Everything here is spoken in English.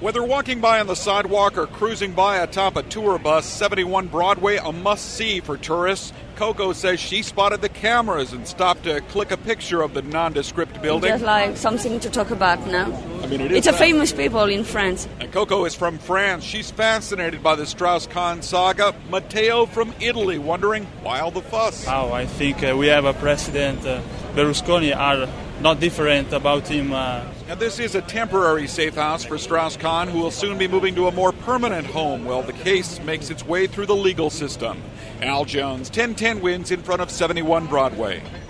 Whether walking by on the sidewalk or cruising by atop a tour bus, 71 Broadway a must-see for tourists. Coco says she spotted the cameras and stopped to click a picture of the nondescript building. Just like something to talk about now. I mean, it's a famous people in France. And Coco is from France. She's fascinated by the Strauss-Kahn saga. Matteo from Italy, wondering why all the fuss. Oh, I think we have a president. Berlusconi are not different about him. Now, this is a temporary safe house for Strauss-Kahn, who will soon be moving to a more permanent home while the case makes its way through the legal system. Al Jones, 10-10 wins in front of 71 Broadway.